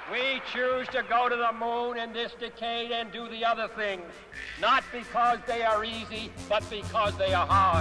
We choose to go to the moon in this decade and do the other things, not because they are easy, but because they are hard.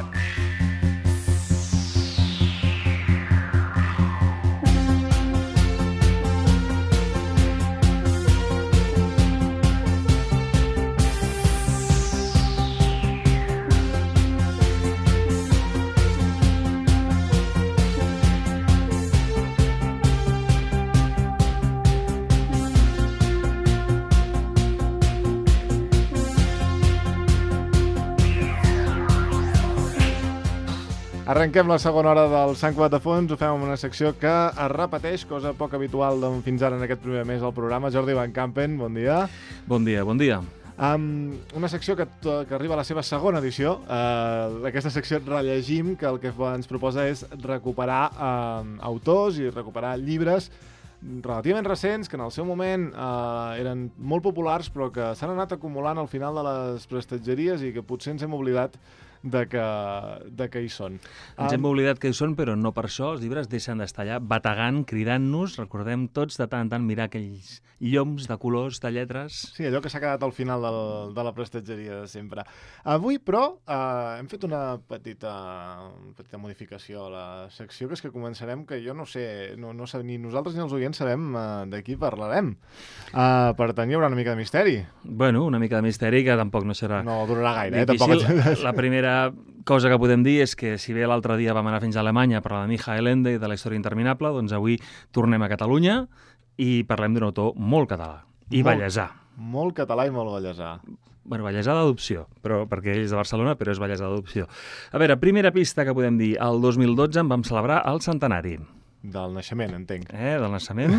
Arrenquem la segona hora del Sant Cugat de Fons, ho fem amb una secció que es repeteix, cosa poc habitual fins ara en aquest primer mes del programa. Jordi Van Campen, bon dia. Bon dia, bon dia. Una secció que arriba a la seva segona edició. Aquesta secció rellegim, que el que ens proposa és recuperar autors i recuperar llibres relativament recents, que en el seu moment eren molt populars, però que s'han anat acumulant al final de les prestatgeries i que potser ens hem oblidat de que hi són. Ens hem oblidat que hi són, però no per això. Els llibres deixen d'estar allà bategant, cridant-nos. Recordem tots de tant en tant mirar aquells lloms de colors, de lletres. Sí, allò que s'ha quedat al final de la prestatgeria de sempre. Avui, però, hem fet una petita modificació a la secció, que és que començarem, que jo no sé, ni nosaltres ni els oients sabem de qui parlarem. Per tant, hi haurà una mica de misteri. Bueno, una mica de misteri que tampoc no serà... No durarà gaire, difícil. Tampoc... La primera cosa que podem dir és que si bé l'altre dia vam anar fins a Alemanya per la Michael Ende i de la història interminable, doncs avui tornem a Catalunya i parlem d'un autor molt català i vallesà. Molt català i molt vallesà. Bueno, vallesà d'adopció, perquè ell és de Barcelona, però és vallesà d'adopció. A veure, primera pista que podem dir. El 2012 en vam celebrar el centenari. Del naixement, entenc. Del naixement.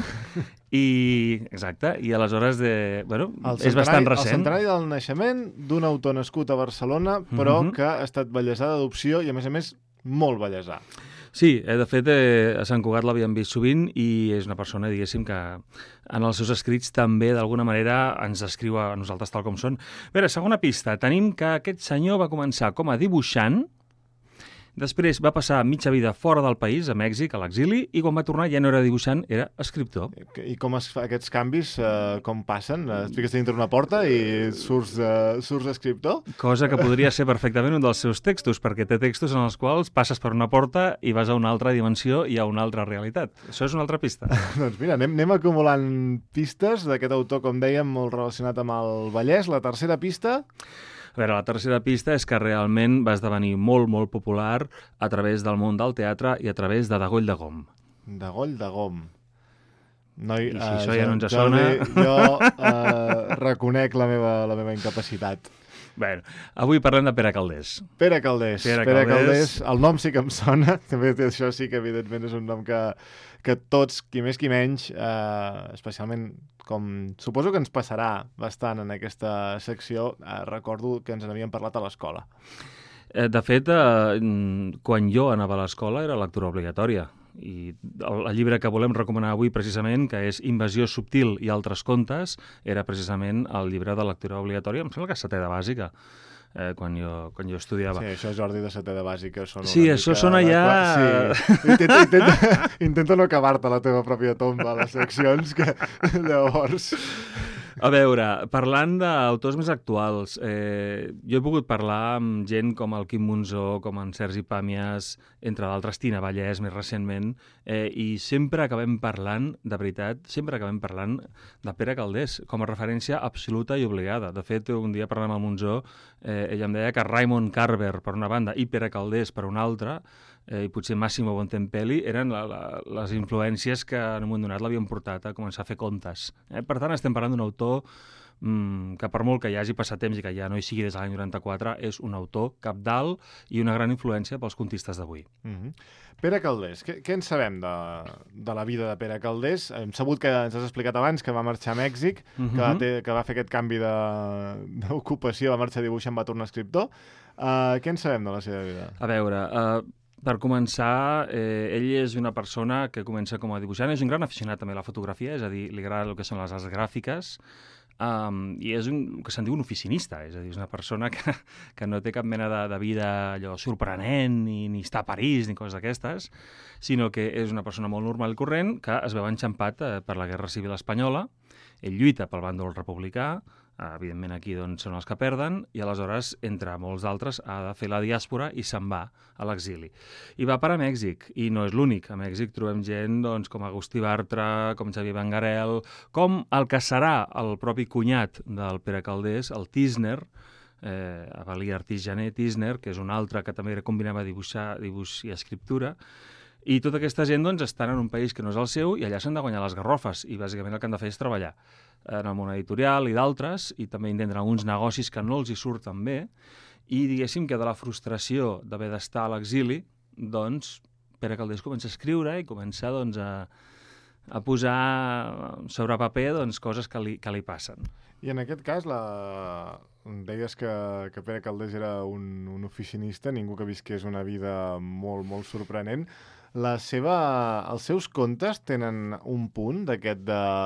Exacte, i aleshores és bastant recent. El centenari del naixement d'un autor nascut a Barcelona, però que ha estat vallesà d'adopció i, a més, molt vallesà. Sí, de fet, a Sant Cugat l'havíem vist sovint i és una persona, diguéssim, que en els seus escrits també, d'alguna manera, ens descriu a nosaltres tal com són. A veure, segona pista. Tenim que aquest senyor va començar com a dibuixant. Després va passar mitja vida fora del país, a Mèxic, a l'exili, i quan va tornar ja no era dibuixant, era escriptor. I com es fa aquests canvis, com passen? Et fiques dintre una porta i surts escriptor? Cosa que podria ser perfectament un dels seus textos, perquè té textos en els quals passes per una porta i vas a una altra dimensió i a una altra realitat. Això és una altra pista. Doncs mira, anem acumulant pistes d'aquest autor, com dèiem, molt relacionat amb el Vallès. La tercera pista... A veure, la tercera pista és que realment va esdevenir molt, molt popular a través del món del teatre i a través de Degoll de Gom. Degoll de Gom. I si això ja no ens sona... Jo reconec la meva incapacitat. Bé, avui parlem de Pere Calders. Pere Calders. El nom sí que em sona. També això sí que, evidentment, és un nom que tots, qui més qui menys, especialment com suposo que ens passarà bastant en aquesta secció, recordo que ens n'havíem parlat a l'escola. De fet, quan jo anava a l'escola era lectura obligatòria. I el llibre que volem recomanar avui, precisament, que és Invasió subtil i altres contes, era precisament el llibre de lectura obligatòria, em sembla que és setè de bàsica, quan jo estudiava. Sí, això, Jordi, de setè de bàsica sona sí, això sona ja... Sí. Intenta no acabar-te la teva pròpia tomba a les seccions, que llavors... A veure, parlant d'autors més actuals, jo he pogut parlar amb gent com el Quim Monzó, com en Sergi Pàmies, entre d'altres, Tina Vallès, més recentment, i sempre acabem parlant, de veritat, de Pere Calders, com a referència absoluta i obligada. De fet, un dia parlant amb el Monzó, ella em deia que Raymond Carver, per una banda, i Pere Calders, per una altra, i potser Massimo Bontempelli, eren les influències que en un moment donat l'havien portat a començar a fer contes. Per tant, estem parlant d'un autor que per molt que hi hagi passat temps i que ja no hi sigui des de l'any 94, és un autor cabdal i una gran influència pels contistes d'avui. Pere Calders, què en sabem de la vida de Pere Calders? Hem sabut que ens has explicat abans que va marxar a Mèxic, que va fer aquest canvi d'ocupació, va marxar dibuixant, va tornar escriptor. Què en sabem de la seva vida? A veure... Per començar, ell és una persona que comença com a dibuixant, és un gran aficionat també a la fotografia, és a dir, li agrada el que són les arts gràfiques, i és el que se'n diu un oficinista, és a dir, és una persona que no té cap mena de vida allò sorprenent, ni està a París, ni coses d'aquestes, sinó que és una persona molt normal i corrent que es veu enxampat per la Guerra Civil Espanyola. Ell lluita pel bàndol republicà, evidentment aquí doncs, són els que perden, i aleshores, entre molts d'altres, ha de fer la diàspora i se'n va a l'exili. I va per a Mèxic, i no és l'únic. A Mèxic trobem gent doncs, com Agustí Bartra, com Xavier Benguerel, com el que serà el propi cunyat del Pere Calders, el Tísner, Avelí Artís Jané Tísner, que és un altre que també combinava dibuix i escriptura. I tota aquesta gent doncs, estan en un país que no és el seu i allà s'han de guanyar les garrofes i bàsicament el que han de fer és treballar en el món editorial i d'altres i també intenten alguns negocis que no els hi surten bé i diguéssim que de la frustració d'haver d'estar a l'exili doncs Pere Calders comença a escriure i comença doncs, a posar sobre paper doncs, coses que li passen. I en aquest cas, deies que Pere Calders era un oficinista, ningú que visqués una vida molt, molt sorprenent. Els seus contes tenen un punt d'aquest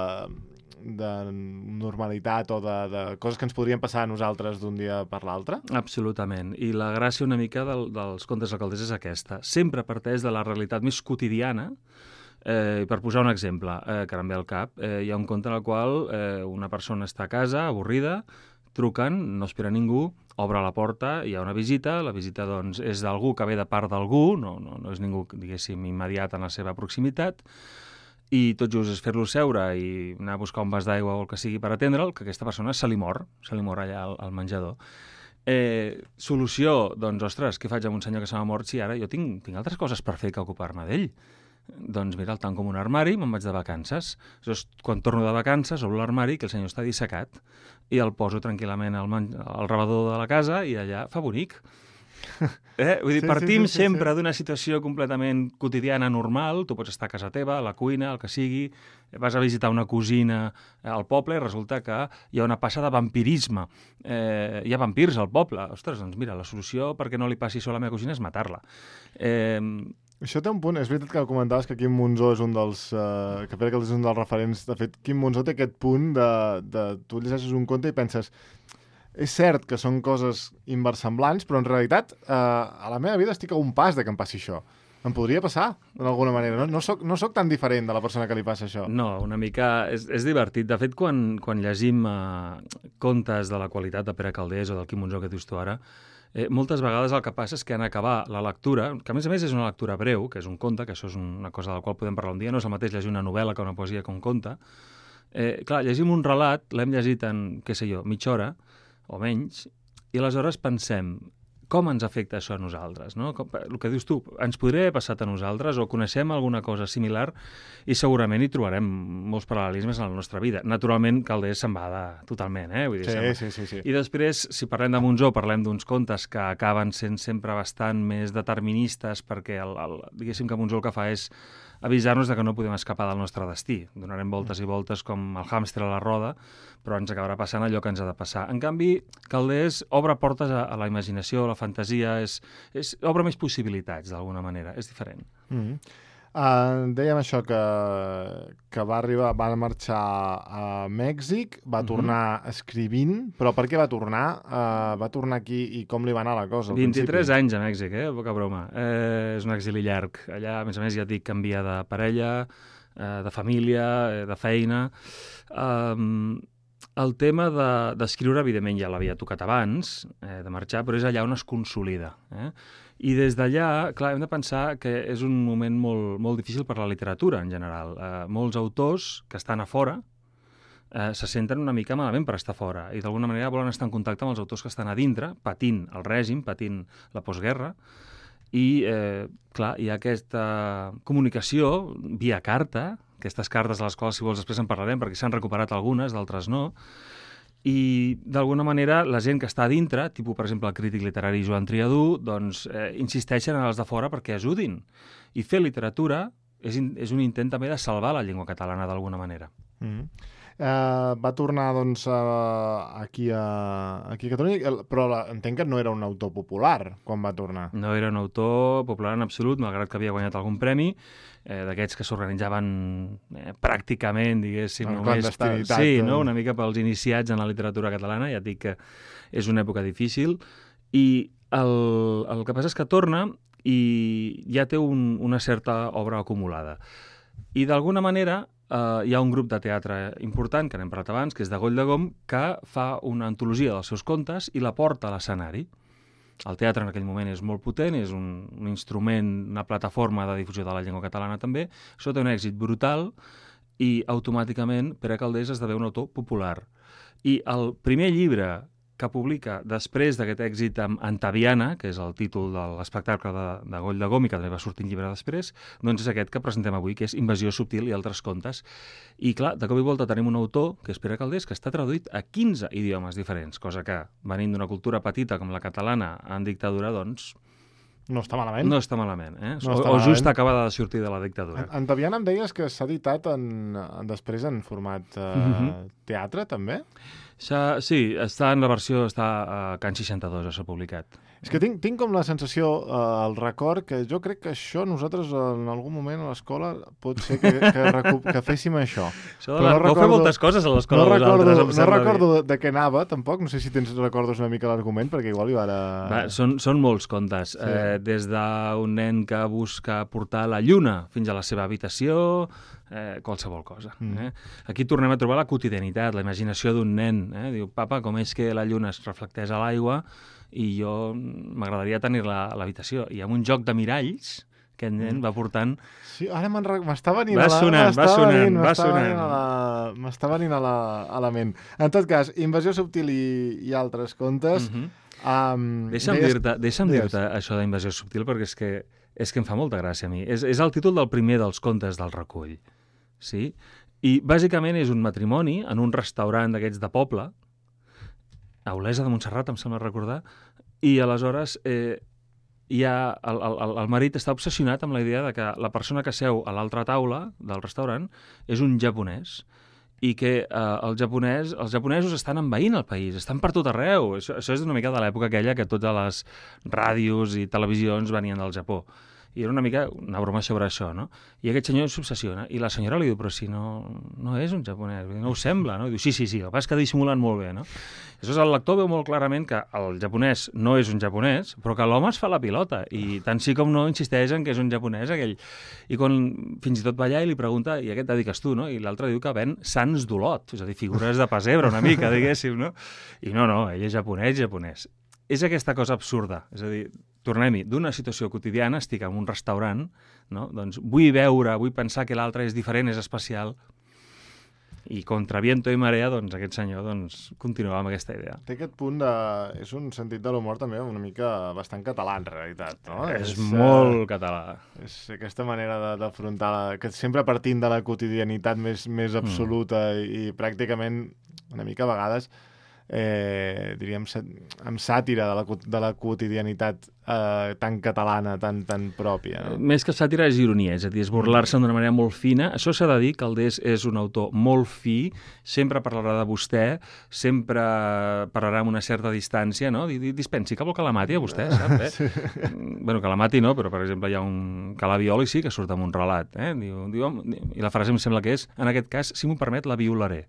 de normalitat o de coses que ens podrien passar a nosaltres d'un dia per l'altre? Absolutament. I la gràcia una mica dels contes de Calders és aquesta. Sempre parteix de la realitat més quotidiana. Per posar un exemple que em ve al cap, hi ha un conte en el qual una persona està a casa, avorrida, truquen, no espera ningú, obre la porta, hi ha una visita, la visita doncs, és d'algú que ve de part d'algú, no és ningú, diguéssim, immediat en la seva proximitat, i tot just és fer-lo seure i anar a buscar un vas d'aigua o el que sigui per atendre'l, que aquesta persona se li mor allà al menjador. Solució, doncs, ostres, què faig amb un senyor que se m'ha mort si ara jo tinc altres coses per fer que ocupar-me d'ell? Doncs mira, el tanco com un armari i me'n vaig de vacances. Llavors, quan torno de vacances, obro l'armari, que el senyor està dissecat, i el poso tranquil·lament al rebedor de la casa i allà fa bonic. Vull dir, partim sempre d'una situació completament quotidiana, normal. Tu pots estar a casa teva, a la cuina, el que sigui, vas a visitar una cosina al poble i resulta que hi ha una passa de vampirisme. Hi ha vampirs al poble. Ostres, doncs mira, la solució perquè no li passi sol a la meva cosina és matar-la. Això té un punt. És veritat que comentaves que Quim Monzó és un dels... que Pere Calders és un dels referents. De fet, Quim Monzó té aquest punt de tu llegeixes un conte i penses és cert que són coses inversemblants, però en realitat a la meva vida estic a un pas de que em passi això. Em podria passar, d'alguna manera. No soc tan diferent de la persona que li passa això. No, una mica... És divertit. De fet, quan llegim contes de la qualitat de Pere Calders o del Quim Monzó que dius tu ara, moltes vegades el que passa és que en acabar la lectura, que a més és una lectura breu, que és un conte, que això és una cosa de la qual podem parlar un dia, no és el mateix llegir una novel·la que una poesia que un conte. Clar, llegim un relat, l'hem llegit en, què sé jo, mitja hora o menys, i aleshores pensem com ens afecta això a nosaltres, no? El que dius tu, ens podria haver passat a nosaltres o coneixem alguna cosa similar i segurament hi trobarem molts paral·lelismes en la nostra vida. Naturalment, Calders se'n va totalment, Vull dir, sí. I després, si parlem de Monzó, parlem d'uns contes que acaben sent sempre bastant més deterministes perquè, diguéssim que Monzó el que fa és avisar-nos de que no podem escapar del nostre destí. Donarem voltes i voltes com el hàmster a la roda, però ens acabarà passant allò que ens ha de passar. En canvi, Calders obre portes a la imaginació, a la fantasia, obre més possibilitats, d'alguna manera. És diferent. Dèiem això, que va marxar a Mèxic, va tornar escrivint, però per què va tornar? Va tornar aquí i com li va anar la cosa? 23 anys a Mèxic, poca broma. És un exili llarg. Allà, a més, ja et dic, canvia de parella, de família, de feina. El tema d'escriure, evidentment, ja l'havia tocat abans de marxar, però és allà on es consolida. I des d'allà, clar, hem de pensar que és un moment molt, molt difícil per la literatura, en general. Molts autors que estan a fora se senten una mica malament per estar fora i d'alguna manera volen estar en contacte amb els autors que estan a dintre, patint el règim, patint la postguerra, i, clar, hi ha aquesta comunicació via carta, aquestes cartes de les quals, si vols, després en parlarem, perquè s'han recuperat algunes, d'altres no, i d'alguna manera la gent que està a dintre, tipus per exemple el crític literari Joan Triadú, doncs insisteixen en els de fora perquè ajudin. I fer literatura és un intent també de salvar la llengua catalana d'alguna manera. Va tornar, doncs, aquí a Catalunya, però entenc que no era un autor popular quan va tornar. No era un autor popular en absolut, malgrat que havia guanyat algun premi, d'aquests que s'organitzaven pràcticament, diguéssim, clandestinitat. Sí, no? Una mica pels iniciats en la literatura catalana, ja et dic que és una època difícil, i el que passa és que torna i ja té una certa obra acumulada. I d'alguna manera hi ha un grup de teatre important, que n'hem parlat abans, que és de Goll de Gom, que fa una antologia dels seus contes i la porta a l'escenari. El teatre en aquell moment és molt potent, és un instrument, una plataforma de difusió de la llengua catalana també. Això té un èxit brutal i automàticament Pere Calders esdevé un autor popular. I el primer llibre que publica després d'aquest èxit amb Antaviana, que és el títol de l'espectacle de Goll de Gom i que també va sortir un llibre després, doncs és aquest que presentem avui, que és Invasió subtil i altres contes. I clar, de cop i volta tenim un autor, que és Pere Calders, que està traduït a 15 idiomes diferents, cosa que, venint d'una cultura petita com la catalana en dictadura, doncs... No està malament. No està malament, eh? No està o malament. just acabada de sortir de la dictadura. Antaviana em deies que s'ha editat després en format teatre, també? Sí, està en la versió, està a Can 62, ja s'ha publicat. És que tinc com la sensació, el record, que jo crec que això nosaltres en algun moment a l'escola pot ser que féssim això. Vau fer moltes coses a l'escola vosaltres, no recordo de què anava, tampoc. No sé si recordes una mica l'argument, perquè igual hi va... Són molts contes. Sí. Des d'un nen que busca portar la lluna fins a la seva habitació, qualsevol cosa. Aquí tornem a trobar la quotidianitat, la imaginació d'un nen. Diu, papa, com és que la lluna es reflecteix a l'aigua i jo m'agradaria tenir-la a l'habitació. I amb un joc de miralls, aquest nen va portant... Sí, ara m'està venint m'està venint a la ment. En tot cas, Invasió subtil i altres contes... Deixa'm dir-te això d'Invasió subtil, perquè és que em fa molta gràcia a mi. És el títol del primer dels contes del recull. Sí? I bàsicament és un matrimoni en un restaurant d'aquests de poble, a Olesa de Montserrat, em sembla recordar, i aleshores el marit està obsessionat amb la idea de que la persona que seu a l'altra taula del restaurant és un japonès i que els japonesos estan envaint el país, estan per tot arreu. Això és una mica de l'època aquella que totes les ràdios i televisions venien del Japó. I era una mica una broma sobre això, no? I aquest senyor s'obsessiona, i la senyora li diu, però si no és un japonès, no ho sembla, no? I diu, sí, el que passa és que dissimulen molt bé, no? Aleshores el lector veu molt clarament que el japonès no és un japonès, però que l'home es fa la pilota, i tant sí com no insisteix en que és un japonès aquell. I quan fins i tot va allà i li pregunta, i a què et dediques tu, no? I l'altre diu que ven sants d'Olot, és a dir, figures de pessebre una mica, diguéssim, no? I no, ell és japonès. És aquesta cosa absurda, és a dir, tornem-hi, d'una situació quotidiana, estic en un restaurant, no? Doncs vull pensar que l'altre és diferent, és especial, i contra viento i marea, doncs aquest senyor continua amb aquesta idea. Té aquest punt és un sentit de l'humor també una mica bastant català, en realitat, no? És molt català. És aquesta manera d'afrontar, que sempre partint de la quotidianitat més absoluta i pràcticament una mica a vegades diríem, amb sàtira de la quotidianitat tan catalana, tan pròpia. No? Més que sàtira és ironia, és a dir, és burlar-se d'una manera molt fina. Això s'ha de dir, Calders és un autor molt fi, sempre parlarà de vostè, sempre parlarà amb una certa distància, no? Dispensi, que vol que la mati a vostè, sap? Sí. Bueno, que la mati no, però per exemple hi ha un Calabioli, sí, que surt amb un relat. Diu, i la frase em sembla que és, en aquest cas, si m'ho permet, la violaré.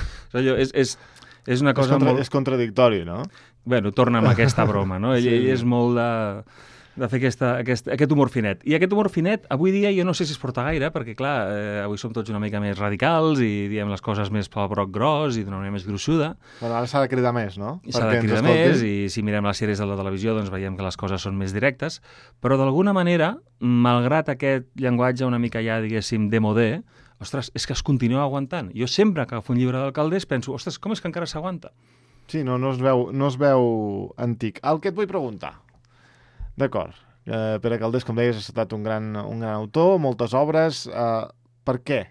És una cosa és contradictori, no? Bueno, torna amb aquesta broma, no? Ell és molt de fer aquest humor finet. I aquest humor finet, avui dia, jo no sé si es porta gaire, perquè, clar, avui som tots una mica més radicals i diem les coses més pel broc gros i d'una manera més gruixuda. Bueno, ara s'ha de cridar més, no? S'ha de cridar més, i si mirem les sèries de la televisió, doncs veiem que les coses són més directes, però d'alguna manera, malgrat aquest llenguatge una mica ja, diguéssim, démodé, ostres, és que es continua aguantant. Jo sempre que agafo un llibre del Calders penso, ostres, com és que encara s'aguanta? Sí, no es veu antic. El que et vull preguntar, d'acord, Pere Calders, com deies, ha estat un gran autor, moltes obres. Per què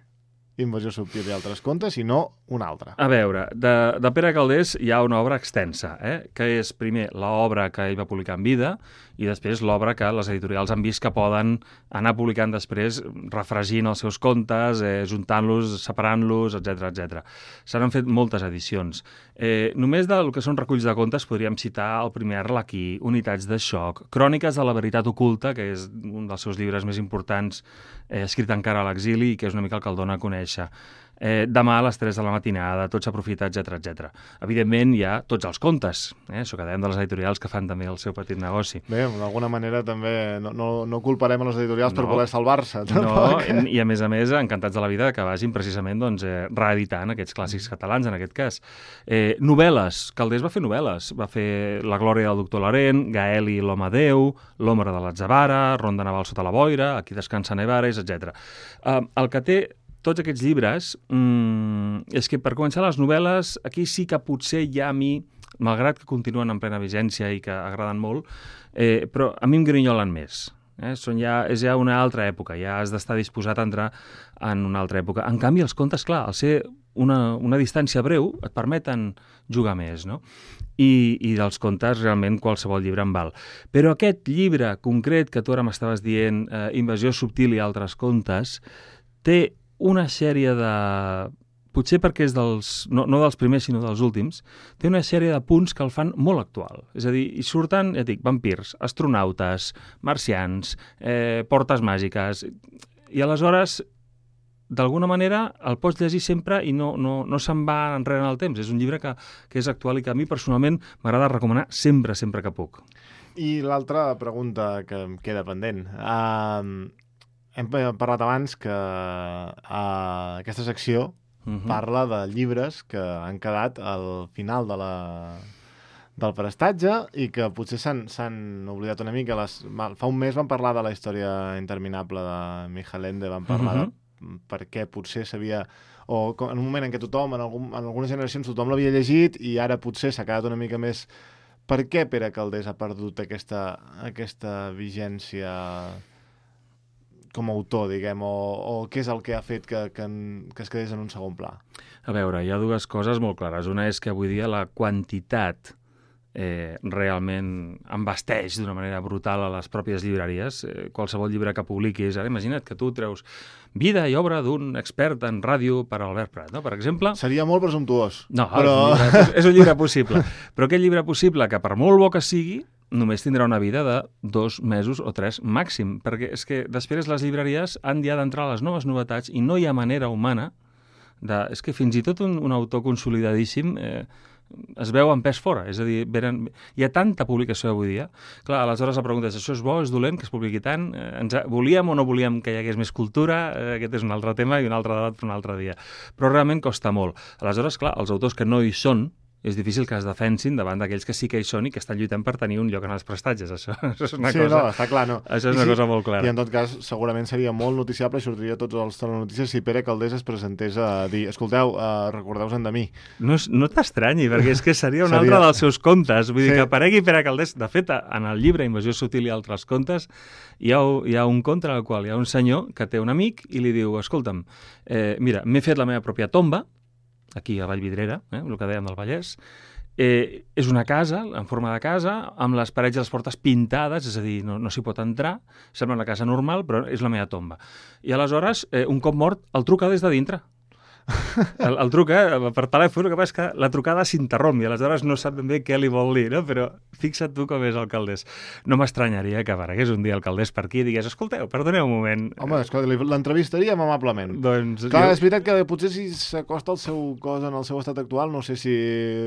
Invasió subtil i altres contes, i no una altra. A veure, de Pere Calders hi ha una obra extensa, que és primer l'obra que ell va publicar en vida i després l'obra que les editorials han vist que poden anar publicant després, refregint els seus contes, juntant-los, separant-los, etc. Se n'han fet moltes edicions. Només del que són reculls de contes podríem citar el primer Arlequí, Unitats de xoc, Cròniques de la veritat oculta, que és un dels seus llibres més importants, escrit encara a l'exili i que és una mica el que el dona a conèixer. Demà a les 3 de la matinada, Tots aprofita, etc. Evidentment hi ha tots els contes, això que dèiem de les editorials que fan també el seu petit negoci. Bé, d'alguna manera també no culparem a les editorials per voler salvar-se. No, i a més, encantats de la vida que vagin precisament reeditant aquests clàssics catalans, en aquest cas. Novel·les, Calders va fer novel·les, va fer La glòria del doctor Larent, Gael i l'home Déu, L'ombra de l'Atzavara, Ronda naval sota la boira, Aquí descansa Nevares, etc. El que té tots aquests llibres és que, per començar, les novel·les, aquí sí que potser ja a mi, malgrat que continuen en plena vigència i que agraden molt, però a mi em grinyolen més. És ja una altra època, ja has d'estar disposat a entrar en una altra època. En canvi, els contes, clar, al ser una distància breu, et permeten jugar més, no? I dels contes realment qualsevol llibre en val. Però aquest llibre concret que tu ara m'estaves dient, Invasió subtil i altres contes, té una sèrie de... potser perquè és no dels primers, sinó dels últims, té una sèrie de punts que el fan molt actual. És a dir, hi surten, ja dic, vampirs, astronautes, marcians, portes màgiques, i aleshores, d'alguna manera, el pots llegir sempre i no se'n va enrere en el temps. És un llibre que és actual i que a mi personalment m'agrada recomanar sempre que puc. I l'altra pregunta que em queda pendent. Hem parlat abans que aquesta secció parla de llibres que han quedat al final del prestatge i que potser s'han oblidat una mica. Fa un mes vam parlar de La història interminable de Michel Ende, vam parlar de per què potser s'havia... o en un moment en què tothom, en algunes generacions, tothom l'havia llegit i ara potser s'ha quedat una mica més... Per què Pere Calders ha perdut aquesta vigència com a autor, diguem, o què és el que ha fet que es quedés en un segon pla? A veure, hi ha dues coses molt clares. Una és que avui dia la quantitat realment embasteix d'una manera brutal a les pròpies llibreries. Qualsevol llibre que publiquis, ara imagina't que tu treus Vida i obra d'un expert en ràdio per Albert Prat, no? Per exemple... Seria molt presumptuós. No, però... és un llibre possible. Però aquest llibre possible, que per molt bo que sigui, només tindrà una vida de 2 mesos o 3 màxim, perquè és que després les llibreries han ja d'entrar a les noves novetats i no hi ha manera humana de... És que fins i tot un autor consolidadíssim es veu en pes fora, és a dir, hi ha tanta publicació avui dia. Clar, aleshores la pregunta és, això és bo, és dolent que es publiqui tant? Volíem o no volíem que hi hagués més cultura? Aquest és un altre tema i un altre debat per un altre dia. Però realment costa molt. Aleshores, clar, els autors que no hi són, és difícil que es defensin davant d'aquells que sí que hi són i que estan lluitant per tenir un lloc en els prestatges. Això és una cosa... Sí, no, està clar, no. Això és una cosa molt clara. I en tot cas, segurament seria molt noticiable i sortiria tots els telenotícies si Pere Calders es presentés a dir, escolteu, recordeu-se'n de mi. No t'estranyi, perquè és que seria un altre dels seus contes. Vull dir que aparegui Pere Calders. De fet, en el llibre Invasió subtil i altres contes hi ha un conte en el qual hi ha un senyor que té un amic i li diu, escolta'm, mira, m'he fet la meva pròpia tomba, aquí a Vallvidrera, el que dèiem del Vallès. És una casa, en forma de casa, amb les parets i les portes pintades, és a dir, no s'hi pot entrar, sembla una casa normal, però és la meva tomba. I aleshores, un cop mort, el truca des de dintre. El truca per telèfon, el que passa és que la trucada s'interromp i aleshores no sap ben bé què li vol dir, no? Però fixa't tu com és el Calders. No m'estranyaria que aparegués un dia el Calders per aquí i digués, escolteu, perdoneu un moment. Home, l'entrevistaríem amablement. Doncs clar, és veritat que potser si s'acosta el seu cos en el seu estat actual, no sé si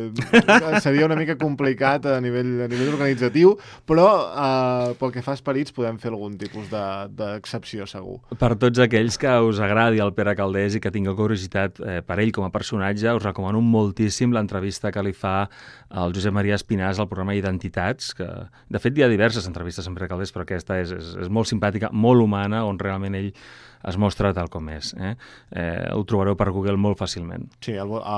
seria una mica complicat a nivell organitzatiu, però pel que fa a esperits podem fer algun tipus d'excepció, segur. Per tots aquells que us agradi el Pere Calders i que tingueu curiositat per ell com a personatge, us recomano moltíssim l'entrevista que li fa el Josep Maria Espinàs al programa Identitats, que de fet hi ha diverses entrevistes amb Pere Calders, però aquesta és molt simpàtica, molt humana, on realment ell es mostra tal com és. Ho trobareu per Google molt fàcilment. Sí,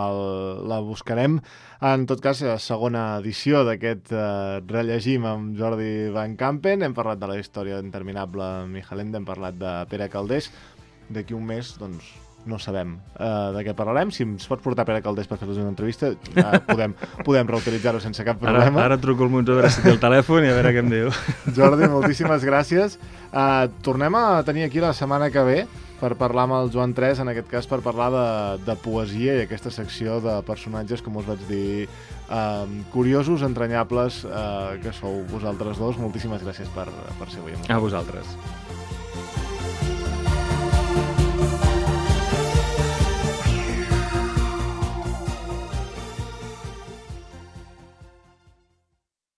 la buscarem. En tot cas, segona edició d'aquest rellegim amb Jordi Van Campen. Hem parlat de la història interminable amb Michel Ende, hem parlat de Pere Calders. D'aquí un mes, doncs, no sabem de què parlarem. Si ens pots portar Pere Calders per fer-los una entrevista, podem reutilitzar-ho sense cap problema. Ara truco al Monzó a veure si té el telèfon i a veure què em diu. Jordi, moltíssimes gràcies. Tornem a tenir aquí la setmana que ve per parlar amb el Joan Tres, en aquest cas per parlar de poesia i aquesta secció de personatges, com us vaig dir, curiosos, entranyables, que sou vosaltres dos. Moltíssimes gràcies per ser avui amb nosaltres. A vosaltres.